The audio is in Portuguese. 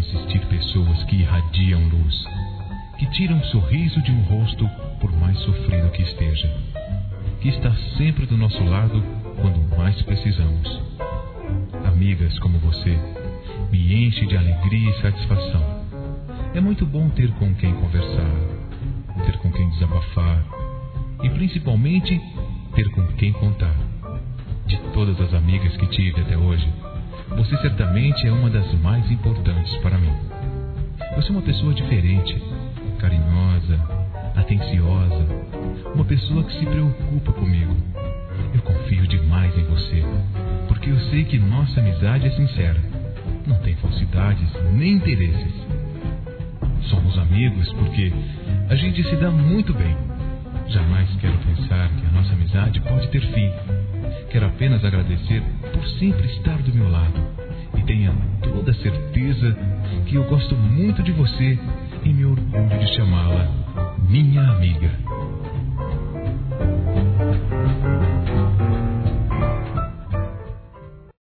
assistir pessoas que irradiam luz, que tiram um sorriso de um rosto por mais sofrido que esteja, que está sempre do nosso lado quando mais precisamos. Amigas como você me enche de alegria e satisfação. É muito bom ter com quem conversar, ter com quem desabafar e principalmente ter com quem contar. De todas as amigas que tive até hoje, você certamente é uma das mais importantes para mim. Você é uma pessoa diferente, carinhosa, atenciosa, uma pessoa que se preocupa comigo. Eu confio demais em você, porque eu sei que nossa amizade é sincera, não tem falsidades nem interesses. Somos amigos porque a gente se dá muito bem. Jamais quero pensar que a nossa amizade pode ter fim. Quero apenas agradecer por sempre estar do meu lado e tenha toda a certeza que eu gosto muito de você e me orgulho de chamá-la minha amiga.